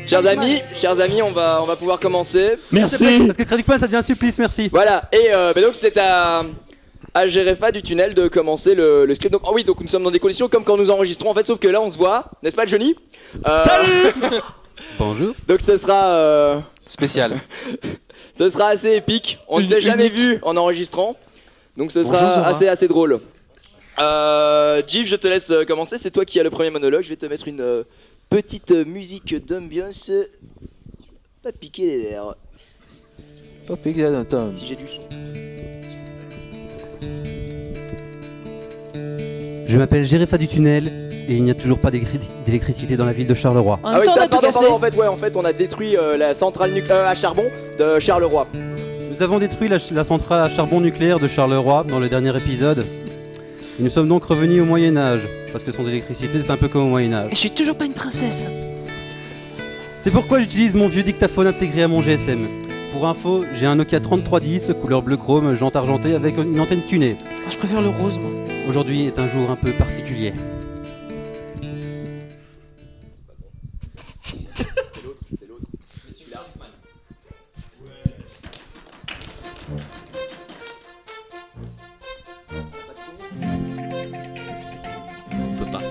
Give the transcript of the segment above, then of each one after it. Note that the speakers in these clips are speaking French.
Chers amis, on va pouvoir commencer. Merci. Parce que Crédit Point ça devient un supplice, merci. Voilà, et donc c'est à Gerefa du tunnel de commencer le script. Donc, oui, donc nous sommes dans des conditions comme quand nous enregistrons en fait, sauf que là on se voit, n'est-ce pas Johnny? Salut. Bonjour. Donc ce sera spécial. Ce sera assez épique, on ne s'est jamais vu en enregistrant. Donc ce sera assez drôle. Jeff, je te laisse commencer, c'est toi qui as le premier monologue. Je vais te mettre une petite musique d'ambiance. Pas piquer les verres. Pas piquer les verres. Si j'ai du son. Je m'appelle Gerefa du tunnel et il n'y a toujours pas d'électricité dans la ville de Charleroi. Ah oui, pardon, en fait, on a détruit la centrale à charbon de Charleroi. Nous avons détruit la centrale à charbon nucléaire de Charleroi dans le dernier épisode. Et nous sommes donc revenus au Moyen-Âge, parce que sans électricité, c'est un peu comme au Moyen-Âge. Et je suis toujours pas une princesse. C'est pourquoi j'utilise mon vieux dictaphone intégré à mon GSM. Pour info, j'ai un Nokia 3310, couleur bleu chrome, jante argentée avec une antenne tunée. Je préfère le rose, moi. Aujourd'hui est un jour un peu particulier. C'est l'autre. C'est celui-là. On peut pas.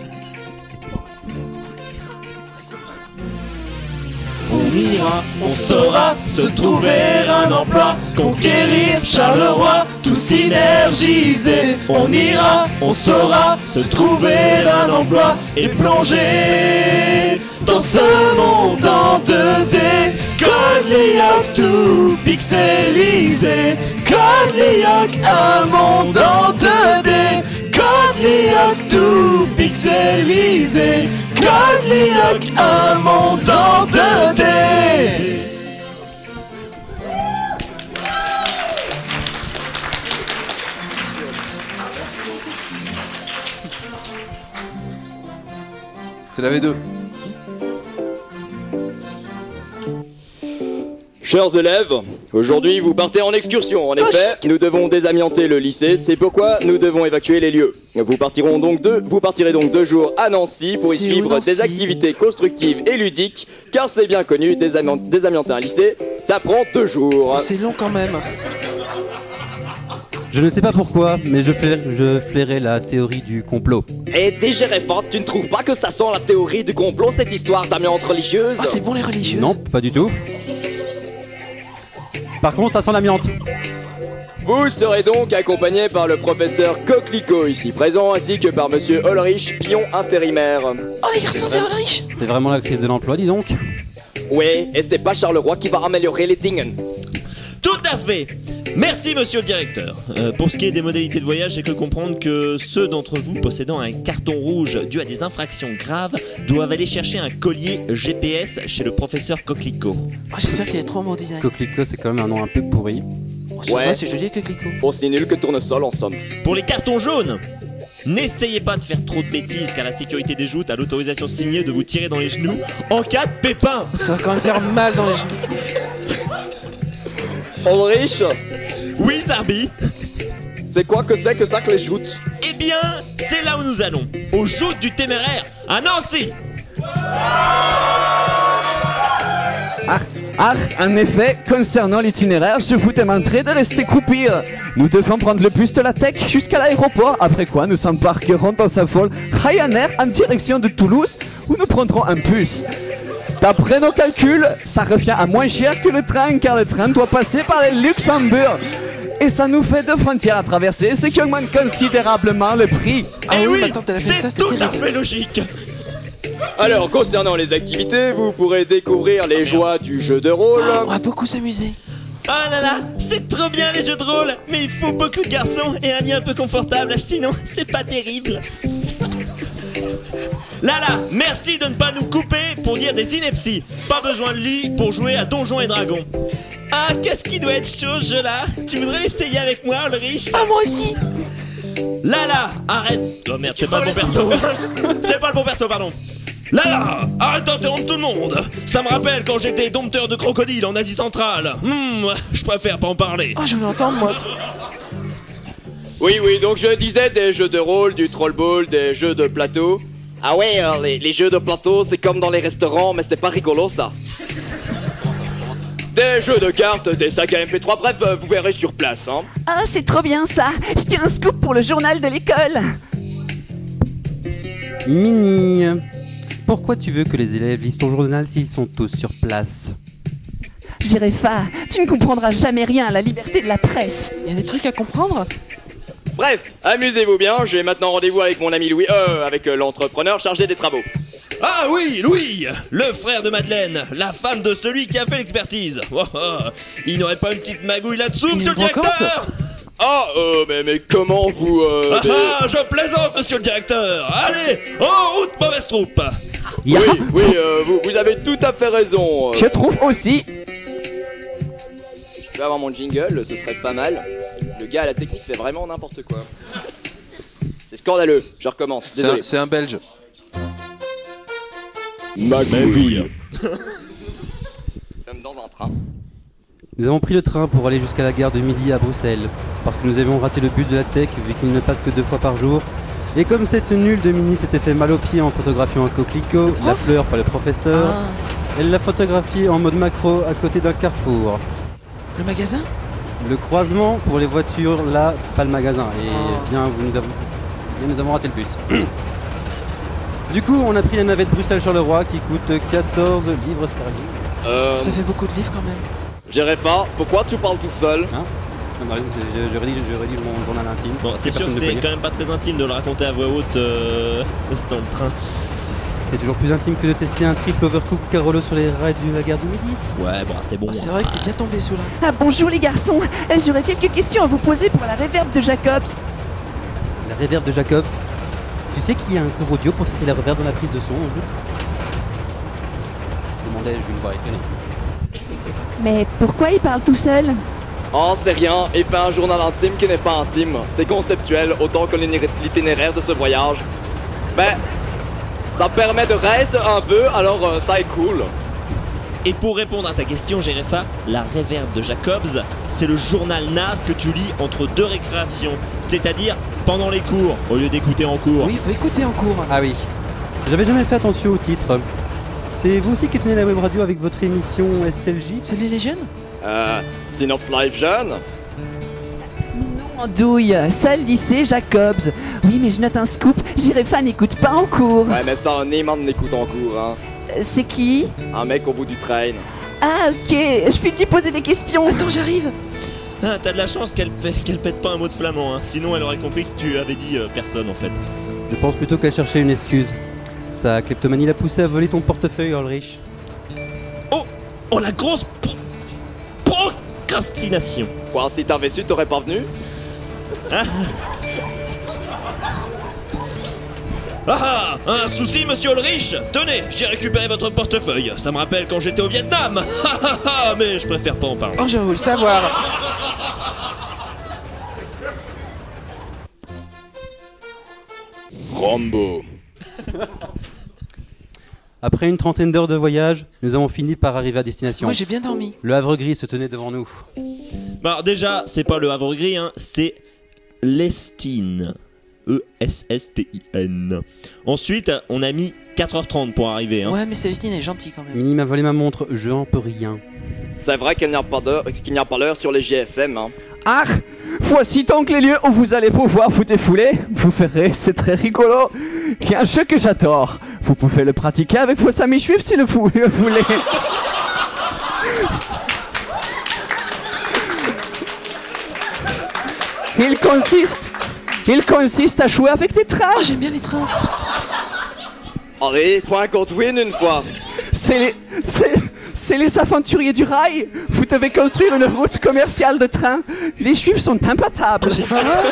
On ira, on saura se trouver un emploi, conquérir Charleroi, tout synergiser. On ira, on saura se trouver un emploi et plonger dans ce monde en 2D. Code Lyok tout pixelisé. Code Lyok, un monde en 2D. Code Lyok tout pixelisé. Code Lyok, un monde en 2D. C'est la V2. Chers élèves, aujourd'hui vous partez en excursion. En effet, nous devons désamianter le lycée, c'est pourquoi nous devons évacuer les lieux. Vous partirez donc 2 jours à Nancy pour y suivre des activités constructives et ludiques, car c'est bien connu, désamianter un lycée, ça prend 2 jours. C'est long quand même. Je ne sais pas pourquoi, mais je flairais la théorie du complot. Et t'es Gerefa, tu ne trouves pas que ça sent la théorie du complot, cette histoire d'amiante religieuse? Ah, c'est bon les religieuses? Non, pas du tout. Par contre, ça sent l'amiante. Vous serez donc accompagné par le professeur Coquelicot ici présent, ainsi que par monsieur Ulrich, pion intérimaire. Oh les garçons, c'est Ulrich. C'est vraiment la crise de l'emploi, dis donc. Ouais, et c'est pas Charleroi qui va améliorer les dingen. Tout à fait. Merci monsieur le directeur. Pour ce qui est des modalités de voyage, j'ai cru comprendre que ceux d'entre vous possédant un carton rouge dû à des infractions graves doivent aller chercher un collier GPS chez le professeur Coquelicot. Oh, j'espère qu'il est trop bon design. Coquelicot, c'est quand même un nom un peu pourri. Oh, ouais, c'est joli Coquelicot. Aussi nul que tournesol en somme. Pour les cartons jaunes, n'essayez pas de faire trop de bêtises car la sécurité des joutes a l'autorisation signée de vous tirer dans les genoux en cas de pépin. Ça va quand même faire mal dans les genoux. Ulrich? Oui, Zarbi? C'est quoi que c'est que ça que les joutes? Eh bien, c'est là où nous allons, aux joutes du téméraire, à Nancy. En effet, concernant l'itinéraire, je vous demanderai de rester croupir. Nous devons prendre le bus de la Tech jusqu'à l'aéroport, après quoi nous s'embarquerons dans un vol Ryanair en direction de Toulouse, où nous prendrons un bus. D'après nos calculs, ça revient à moins cher que le train, car le train doit passer par le Luxembourg. Et ça nous fait 2 frontières à traverser, ce qui augmente considérablement le prix. Ah oui, c'est tout à fait logique. Alors, concernant les activités, vous pourrez découvrir les joies du jeu de rôle. On va beaucoup s'amuser. Ah là là, c'est trop bien les jeux de rôle. Mais il faut beaucoup de garçons et un lit un peu confortable, sinon c'est pas terrible. Lala, merci de ne pas nous couper pour dire des inepties. Pas besoin de lit pour jouer à Donjons et Dragons. Ah, qu'est-ce qui doit être chaud ce jeu-là. Tu voudrais l'essayer avec moi, Ulrich? Ah, moi aussi. Lala, arrête. Oh merde, c'est pas le bon perso. C'est pas le bon perso, pardon. Lala, arrête d'interrompre tout le monde. Ça me rappelle quand j'étais dompteur de crocodile en Asie centrale. Je préfère pas en parler. Ah, je veux l'entendre, moi. Oui, donc je disais des jeux de rôle, du troll ball, des jeux de plateau. Ah ouais, les jeux de plateau, c'est comme dans les restaurants, mais c'est pas rigolo ça. Des jeux de cartes, des sacs à MP3, bref, vous verrez sur place, hein. Ah, c'est trop bien ça. Je tiens un scoop pour le journal de l'école. Mini, pourquoi tu veux que les élèves lisent ton journal s'ils sont tous sur place? Girefa, tu ne comprendras jamais rien à la liberté de la presse. Il y a des trucs à comprendre. Bref, amusez-vous bien, j'ai maintenant rendez-vous avec mon ami Louis, avec l'entrepreneur chargé des travaux. Ah oui, Louis, le frère de Madeleine, la femme de celui qui a fait l'expertise. Oh, oh. Il n'aurait pas une petite magouille là-dessous, monsieur le directeur? Ah, mais comment vous... je plaisante, monsieur le directeur. Allez, en route, mauvaise troupe. Ya. Oui, vous avez tout à fait raison. Je trouve aussi. Je peux avoir mon jingle, ce serait pas mal. Le gars à la technique fait vraiment n'importe quoi. C'est scandaleux, je recommence, désolé. C'est un Belge. Magouille. Nous sommes dans un train. Nous avons pris le train pour aller jusqu'à la gare de Midi à Bruxelles, parce que nous avions raté le bus de la tech vu qu'il ne passe que 2 fois par jour. Et comme cette nulle de Mini s'était fait mal aux pieds en photographiant un coquelicot, la fleur pas le professeur, elle l'a photographié en mode macro à côté d'un carrefour. Le magasin? Le croisement pour les voitures, là, pas le magasin. Et bien, nous avons raté le bus. Du coup, on a pris la navette Bruxelles-Charleroi qui coûte 14 livres sterling. Ça fait beaucoup de livres quand même. Girefa, pourquoi tu parles tout seul? Hein? Je rédige mon journal intime. Bon, c'est sûr que c'est quand même pas très intime de le raconter à voix haute dans le train. C'est toujours plus intime que de tester un triple overcook Carolo sur les rails de la gare du Midi. Ouais, bon, c'était bon. Oh, c'est vrai que t'es bien tombé sous là. Ah, bonjour les garçons. J'aurais quelques questions à vous poser pour la réverb de Jacobs. La réverb de Jacobs. Tu sais qu'il y a un cours audio pour traiter la réverb dans la prise de son, on joute? Demandais-je d'une voix étonnée. Mais pourquoi il parle tout seul? Oh, c'est rien, il fait un journal intime qui n'est pas intime. C'est conceptuel, autant que l'itinéraire de ce voyage. Ben, ça permet de reste un peu, alors ça est cool. Et pour répondre à ta question, Girefa, la réverb de Jacobs, c'est le journal naze que tu lis entre 2 récréations, c'est-à-dire pendant les cours, au lieu d'écouter en cours. Oui, il faut écouter en cours. Ah oui. J'avais jamais fait attention au titre. C'est vous aussi qui tenez la web radio avec votre émission SLJ? C'est les jeunes? Synops Live Jeune. Non, douille, salle lycée Jacobs. Oui, mais je note un scoop, Girefa n'écoute pas en cours. Ouais, mais ça, Neyman n'écoute en cours, hein. C'est qui? Un mec au bout du train. Ah, ok, je vais lui poser des questions. Attends, j'arrive. Ah, t'as de la chance qu'elle pète pas un mot de flamand, hein. Sinon elle aurait compris que tu avais dit personne en fait. Je pense plutôt qu'elle cherchait une excuse. Sa kleptomanie l'a poussé à voler ton portefeuille, Ulrich. Oh, la grosse procrastination. Quoi, si t'avais su, t'aurais pas venu? Un souci, monsieur Ulrich? Tenez, j'ai récupéré votre portefeuille. Ça me rappelle quand j'étais au Vietnam. Mais je préfère pas en parler. Oh, je veux le savoir. Rambo. Après une trentaine d'heures de voyage, nous avons fini par arriver à destination. Moi, j'ai bien dormi. Le Havre Gris se tenait devant nous. Bah, alors déjà, c'est pas le Havre Gris, hein, c'est l'Estine. E-S-S-T-I-N. Ensuite, on a mis 4h30 pour arriver. Hein. Ouais, mais Célestine est gentille quand même. Mini m'a volé ma montre, je n'en peux rien. C'est vrai qu'il n'y a pas l'heure sur les GSM, hein. Ah, voici donc les lieux où vous allez pouvoir vous défouler. Vous verrez, c'est très rigolo. Il y a un jeu que j'adore. Vous pouvez le pratiquer avec vos amis juifs si vous le voulez. Il consiste à jouer avec des trains. Oh, j'aime bien les trains. Allez, point Godwin une fois. C'est les aventuriers du rail. Vous devez construire une route commerciale de train. Les juifs sont imbattables. C'est pas vrai.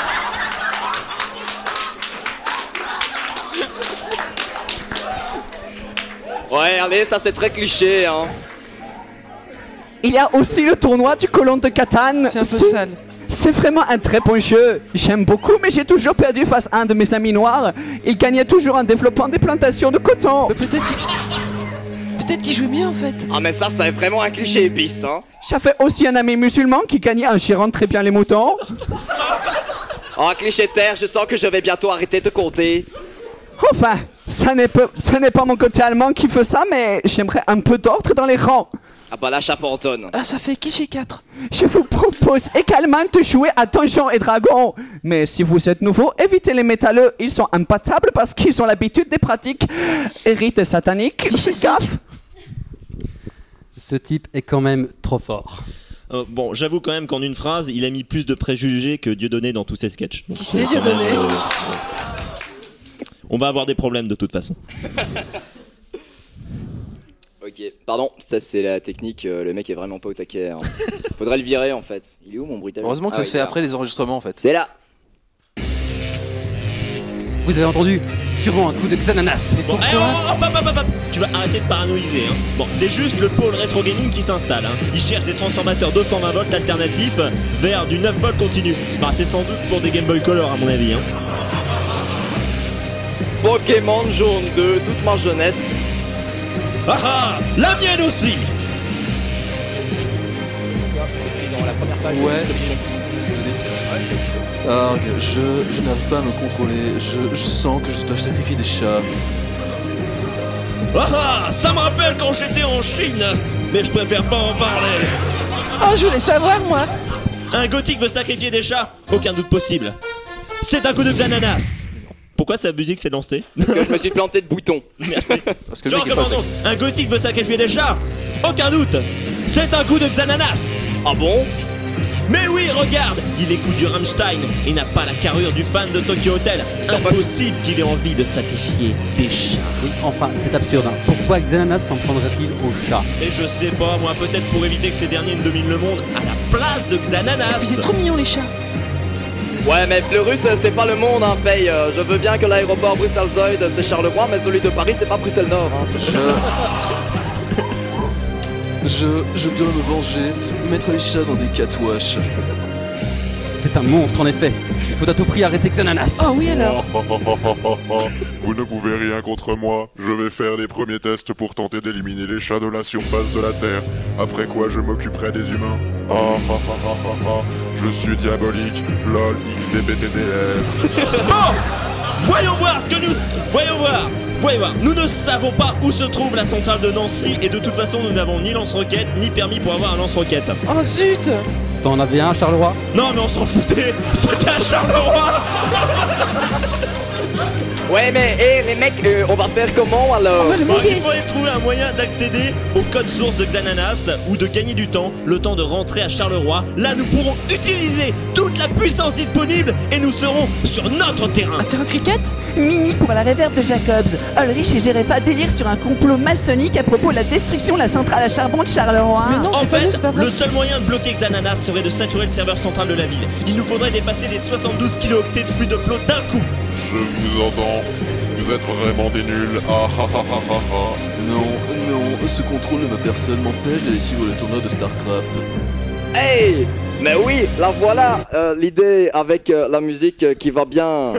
Ouais, allez, ça c'est très cliché, hein. Il y a aussi le tournoi du colon de Catane. C'est un peu sale. C'est vraiment un très bon jeu. J'aime beaucoup, mais j'ai toujours perdu face à un de mes amis noirs. Il gagnait toujours en développant des plantations de coton. Peut-être qu'il jouait mieux en fait. Ah, mais ça c'est vraiment un cliché épice, hein. J'avais aussi un ami musulman qui gagnait en gérant très bien les moutons. Oh, cliché terre, je sens que je vais bientôt arrêter de compter. Enfin, ça n'est pas mon côté allemand qui fait ça, mais j'aimerais un peu d'ordre dans les rangs. Ah bah la chapontonne. Ah, ça fait qui chez 4? Je vous propose également de jouer à Donjons et Dragons. Mais si vous êtes nouveau, évitez les métalleux. Ils sont imbattables parce qu'ils ont l'habitude des pratiques rites sataniques. Faites gaffe. Ce type est quand même trop fort. Bon, j'avoue quand même qu'en une phrase, il a mis plus de préjugés que Dieudonné dans tous ses sketchs. Donc, Qui c'est Dieudonné? on va avoir des problèmes de toute façon. Ok, pardon, ça c'est la technique, le mec est vraiment pas au taquet. Hein. Faudrait le virer en fait. Il est où mon bruitage? Heureusement que ça se fait après les enregistrements en fait. C'est là. Vous avez entendu? Sûrement un coup de Xananas. Mais Bon, pourquoi hop. Tu vas arrêter de paranoïser. Hein. Bon, c'est juste le pôle rétro gaming qui s'installe. Hein. Il cherche des transformateurs 220 volts alternatifs vers du 9 volts continu. Bah, c'est sans doute pour des Game Boy Color à mon avis. Hein. Pokémon Jaune 2, toute ma jeunesse. Ah ah, la mienne aussi. Ouais. Arg, je n'arrive pas à me contrôler. Je sens que je dois sacrifier des chats. Ah ah, ça me rappelle quand j'étais en Chine. Mais je préfère pas en parler. Oh, je voulais savoir, moi. Un gothique veut sacrifier des chats? Aucun doute possible. C'est un coup de Xananas. Pourquoi sa musique s'est lancée? Parce que je me suis planté de bouton. Merci. Parce que Je le mec est pas recommande. Un gothique veut sacrifier des chats? Aucun doute. C'est un coup de Xananas. Ah bon? Mais oui, regarde, il écoute du Rammstein et n'a pas la carrure du fan de Tokyo Hotel. Impossible qu'il ait envie de sacrifier des chats. Oui, enfin, c'est absurde. Hein. Pourquoi Xananas s'en prendrait-il au chat? Et je sais pas, moi, peut-être pour éviter que ces derniers ne dominent le monde à la place de Xananas. Et puis c'est trop mignon, les chats. Ouais, mais Fleurus, c'est pas le monde, hein, paye. Je veux bien que l'aéroport Bruxelles-Zoid, c'est Charleroi, mais celui de Paris, c'est pas Bruxelles-Nord. Hein. Je dois me venger, mettre les chats dans des catouaches. C'est un monstre en effet. Il faut à tout prix arrêter Xananas. Oh oui, alors. Vous ne pouvez rien contre moi. Je vais faire les premiers tests pour tenter d'éliminer les chats de la surface de la Terre. Après quoi, je m'occuperai des humains. Je suis diabolique. LOL XDBTDR. Bon, voyons voir ce que nous... Voyons voir. Nous ne savons pas où se trouve la centrale de Nancy et de toute façon nous n'avons ni lance-roquette ni permis pour avoir un lance-roquette. Oh zut. T'en avais un, Charleroi? Non mais on s'en foutait, c'était à Charleroi. Ouais, mais les mecs, on va faire comment alors? On va le Bon, il mouiller. faudrait trouver un moyen d'accéder au code source de Xananas ou de gagner du temps, le temps de rentrer à Charleroi. Là nous pourrons utiliser toute la puissance disponible et nous serons sur notre terrain. Un terrain de cricket? Mini pour la réverbe de Jacobs. Ulrich et Jerepa délirent sur un complot maçonnique à propos de la destruction de la centrale à charbon de Charleroi. Mais non, En c'est pas nous, fait, c'est pas vrai. le seul moyen de bloquer Xananas serait de saturer le serveur central de la ville. Il nous faudrait dépasser les 72 kilooctets de flux de plot d'un coup. Je vous entends. Vous êtes vraiment des nuls. Non, ce contrôle de ma personne m'empêche d'aller suivre le tournoi de StarCraft. Hey! Mais oui, la voilà, l'idée avec la musique qui va bien.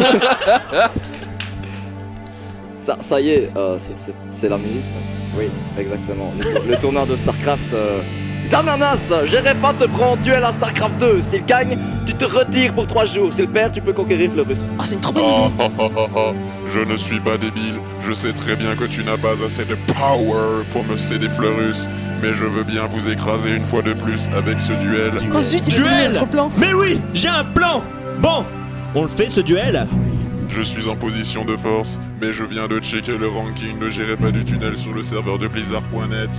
ça y est, c'est la musique. Oui, exactement. Le tournoi de StarCraft. Xananas, Jerepa te prend duel à StarCraft 2. S'il gagne, tu te retires pour 3 jours. S'il perd, tu peux conquérir Fleurus. Oh, c'est une trop bonne idée. Je ne suis pas débile. Je sais très bien que tu n'as pas assez de power pour me céder Fleurus. Mais je veux bien vous écraser une fois de plus avec ce duel. Oh zut, il a donné Duel! notre plan. Mais oui, j'ai un plan. Bon, on le fait ce duel. Je suis en position de force, mais je viens de checker le ranking de Jerepa du tunnel sur le serveur de Blizzard.net.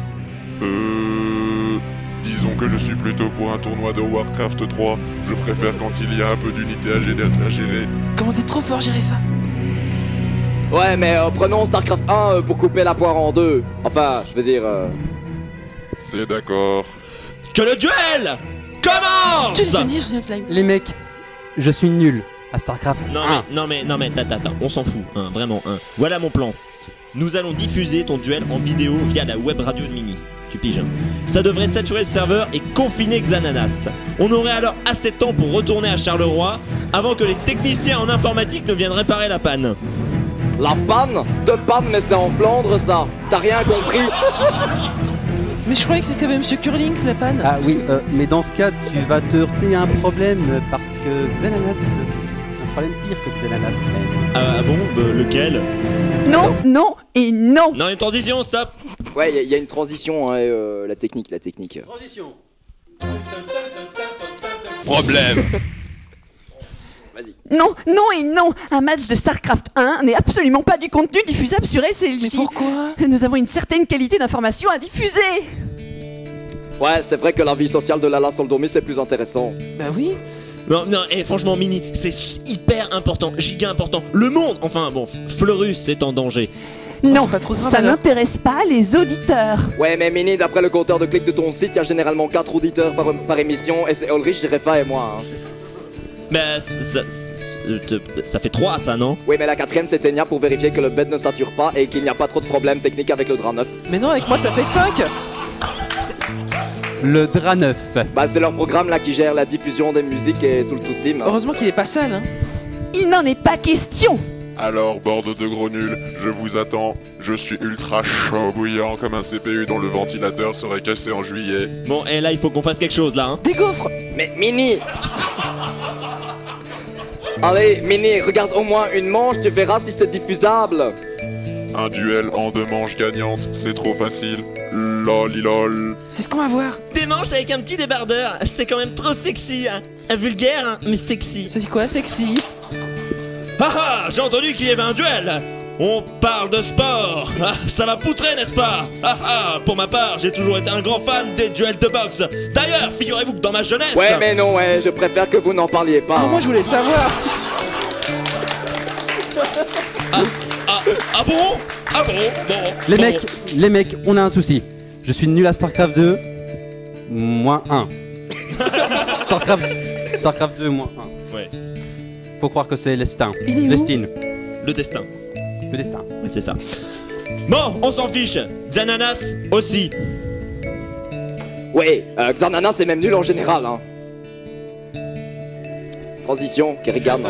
Disons que je suis plutôt pour un tournoi de Warcraft 3. Je préfère quand il y a un peu d'unité à gérer. Comment t'es trop fort, Jerefa. Ouais, mais prenons StarCraft 1 pour couper la poire en deux. Enfin, je veux dire... C'est d'accord. Que le duel commence. Tu les as dit sur Night Live. Les mecs, je suis nul à StarCraft. Non mais, attends, on s'en fout, hein, vraiment, hein. Voilà mon plan. Nous allons diffuser ton duel en vidéo via la web radio de Mini. Tu piges, hein. Ça devrait saturer le serveur et confiner Xananas. On aurait alors assez de temps pour retourner à Charleroi avant que les techniciens en informatique ne viennent réparer la panne. La panne? De panne, mais c'est en Flandre, ça. T'as rien compris? Mais je croyais que c'était Monsieur Curlings, la panne. Ah oui, mais dans ce cas, tu vas te heurter à un problème parce que Xananas problème pire que Xananas même. Ah bon, lequel? Non, non et non. Non, une transition, stop. Ouais, il y a une transition, hein, la technique. Transition. Problème. Vas-y. Non, non et non. Un match de StarCraft 1 n'est absolument pas du contenu diffusable sur SLJ. Mais pourquoi? Nous avons une certaine qualité d'information à diffuser. Ouais, c'est vrai que la vie sociale de Lala Soldomi, c'est plus intéressant. Bah oui. Non, franchement, Mini, c'est hyper important, giga important. Le monde, enfin bon, Fleurus est en danger. Non, c'est pas trop grave, ça alors. n'intéresse pas les auditeurs. Ouais, mais Mini, d'après le compteur de clics de ton site, il y a généralement 4 auditeurs par émission, et c'est Ulrich, Jerefa et moi. Hein. Mais ça fait 3, ça, non? Oui, mais la 4ème, c'est Tenia pour vérifier que le bed ne sature pas et qu'il n'y a pas trop de problèmes techniques avec le drap neuf. Mais non, avec moi ça fait 5. Le drap neuf. Bah, c'est leur programme là qui gère la diffusion des musiques et tout le team. Hein. Heureusement qu'il est pas sale, hein. Il n'en est pas question. Alors, bande de gros nuls, je vous attends. Je suis ultra chaud bouillant comme un CPU dont le ventilateur serait cassé en juillet. Bon, et là, il faut qu'on fasse quelque chose, là, hein. Des gaufres. Mais Mini Allez, Mini, regarde au moins une manche, tu verras si c'est diffusable. Un duel en 2 manches gagnantes, c'est trop facile. Lolilol. C'est ce qu'on va voir. Des manches avec un petit débardeur, c'est quand même trop sexy, hein. Vulgaire, hein, mais sexy. Ça dit quoi, sexy? Ah, j'ai entendu qu'il y avait un duel. On parle de sport. Ah, ça va poutrer, n'est-ce pas? Pour ma part, j'ai toujours été un grand fan des duels de boxe. D'ailleurs, figurez-vous que dans ma jeunesse... Ouais, mais non, ouais, je préfère que vous n'en parliez pas. Ah, moi je voulais savoir. Ah bon? Bon. Les mecs, on a un souci. Je suis nul à StarCraft 2. Moins 1. StarCraft 2, moins 1. Ouais. Faut croire que c'est l'estin. Il est où? L'estine. Le destin. Le destin. Ouais, c'est ça. Bon, on s'en fiche. Xananas aussi. Ouais, Xanana, c'est même nul en général, hein. Transition, Kerrigan.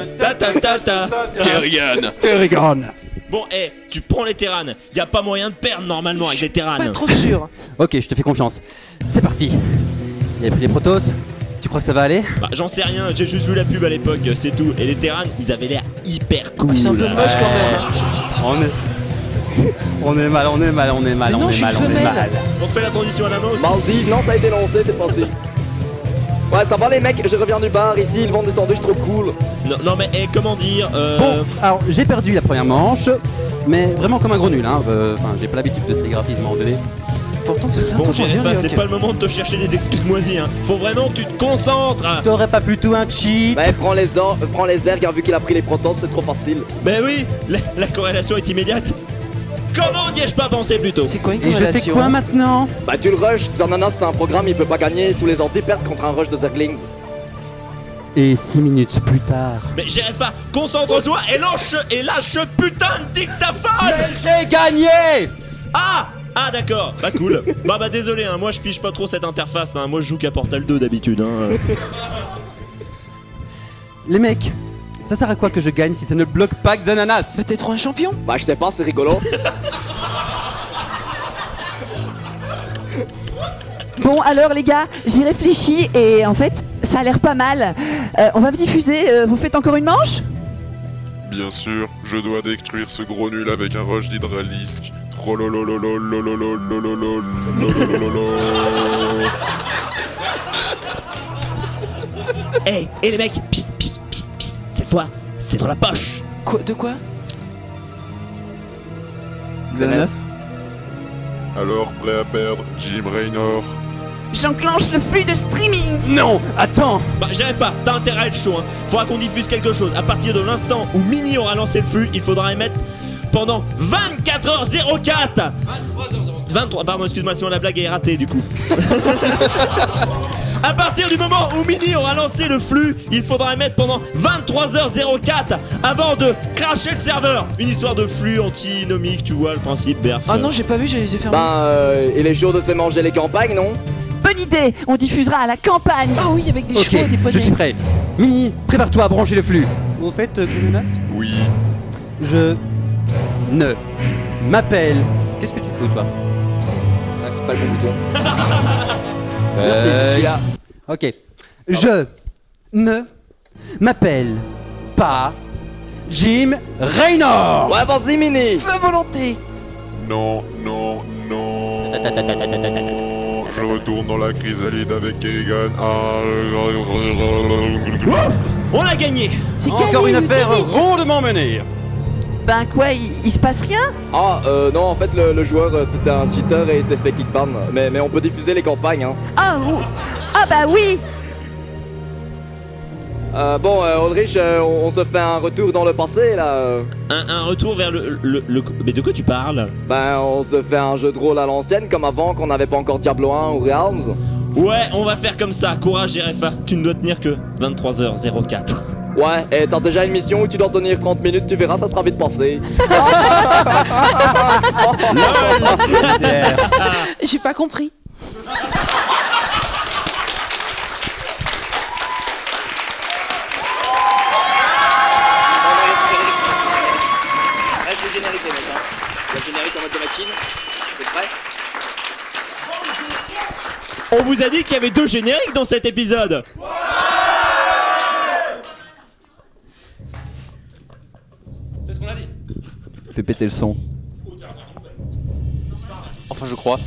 Kerrigan. Bon, tu prends les terranes. Y a pas moyen de perdre normalement avec des terranes. Pas trop sûr. Ok, je te fais confiance. C'est parti. Il a pris les protos. Tu crois que ça va aller? Bah, j'en sais rien, j'ai juste vu la pub à l'époque, c'est tout. Et les terranes, ils avaient l'air hyper cool. C'est un peu moche quand même. On est mal. Mais non, je suis une femelle. On fait la transition à Namos. Maldives, non, ça a été lancé cette fois-ci. Ouais, ça va les mecs, je reviens du bar, ici ils vendent des sandwichs trop cool. Non mais comment dire Bon, alors j'ai perdu la première manche, mais vraiment comme un gros nul, hein. Enfin, j'ai pas l'habitude de ces graphismes en 2D. Pourtant c'est bien Bon, pour Jerefa, c'est pas le moment de te chercher des excuses moisies, hein. Faut vraiment que tu te concentres. T'aurais pas plutôt un cheat? Ouais, prends les ergs, hein, vu qu'il a pris les protos, c'est trop facile. Ben oui, la corrélation est immédiate. Comment n'y ai-je pas pensé plus tôt? C'est quoi une Et je corrélation? fais quoi maintenant? Bah tu le rush, Xananas c'est un programme, il peut pas gagner, tous les ordi perdent contre un rush de Zerglings. Et 6 minutes plus tard... Mais Jerefa, concentre-toi et lâche ce putain de dictaphone. J'ai gagné! Ah d'accord, bah cool. bah désolé, hein, moi je pige pas trop cette interface, hein. Moi je joue qu'à Portal 2 d'habitude, hein. Les mecs, ça sert à quoi que je gagne si ça ne bloque pas Xananas? Peut-être un champion? Bah je sais pas, c'est rigolo. Bon, alors les gars, j'y réfléchis et en fait, ça a l'air pas mal. On va diffuser, vous faites encore une manche? Bien sûr, je dois détruire ce gros nul avec un rush d'hydralisque. Hey, les mecs, psst, cette fois, c'est dans la poche. Quoi? De quoi? Xananas? Alors, prêt à perdre, Jim Raynor. J'enclenche le flux de streaming. Non, attends! Bah Jerefa, t'as intérêt à être chaud, hein. Faudra qu'on diffuse quelque chose. À partir de l'instant où Mini aura lancé le flux, il faudra émettre pendant 24h04. 23, pardon, excuse-moi, sinon la blague est ratée du coup. À partir du moment où Mini aura lancé le flux, il faudra émettre pendant 23h04 avant de cracher le serveur. Une histoire de flux antinomique, tu vois le principe, Berf. Ah non, j'ai pas vu, j'ai les yeux fermés. Bah il est chaud de se manger les campagnes, non? Bonne idée, on diffusera à la campagne. Ah oui, avec des Ok, chevaux et des poneys. je suis prêt. Mini, prépare-toi à brancher le flux. Au fait, Xananas, Oui, je ne m'appelle... Qu'est-ce que tu fous, toi? Ah, c'est pas le bon bouton. Merci, je suis là. Ok. Je ne m'appelle pas Jim Raynor. Ouais, vas-y, Mini. Feu volonté. Non, non, non. Je retourne dans la chrysalide avec Kerrigan. On l'a gagné. C'est Encore gagné, une affaire Titanic. rondement menée. Ben quoi, il se passe rien? Ah, non, en fait, le joueur, c'était un cheater et il s'est fait kickban. Mais on peut diffuser les campagnes, hein. Ah, ah bah oui! Bon, Ulrich, on se fait un retour dans le passé, là. Un retour vers le... Mais de quoi tu parles? Ben, on se fait un jeu de rôle à l'ancienne, comme avant, qu'on n'avait pas encore Diablo 1 ou Realms. Ouais, on va faire comme ça. Courage, RFA. Tu ne dois tenir que 23h04. Ouais, et t'as déjà une mission où tu dois tenir 30 minutes, tu verras, ça sera vite passé. J'ai pas compris. Reste le générique, les mecs, hein. Le générique en mode de machine. Vous êtes prêts? On vous a dit qu'il y avait 2 génériques dans cet épisode. C'est ce qu'on a dit. Fais péter le son. Enfin, je crois.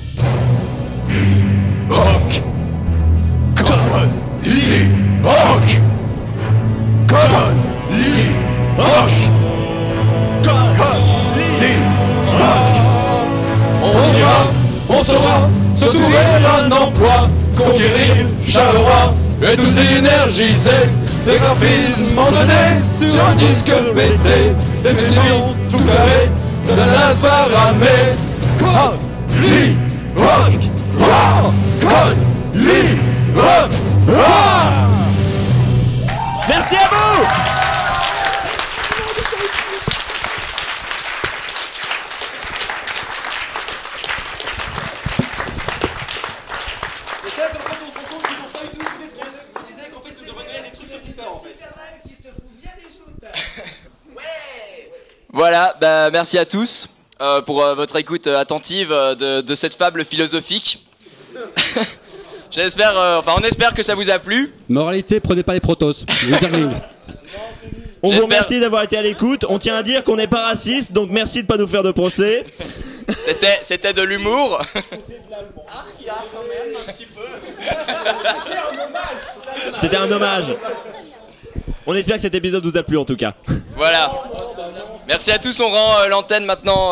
Rock. Come on, Lily. Rock. Come on, Lily. Rock. Come on, Lily. Rock. On ira, on saura se trouver un emploi, conquérir Charleroi et tous énergiser. Des graphismes en données sur un disque pété, des maisons tout carrées, de la faramée. Code, Lee, rock, rock, code, Lee, rock, rock. Merci à vous. Voilà, bah merci à tous pour votre écoute attentive de cette fable philosophique. J'espère, on espère que ça vous a plu. Moralité, prenez pas les protos. Les Zerglings. On vous remercie d'avoir été à l'écoute. On tient à dire qu'on n'est pas raciste, donc merci de pas nous faire de procès. C'était de l'humour. C'était un hommage. On espère que cet épisode vous a plu en tout cas. Voilà. Merci à tous, on rend l'antenne maintenant.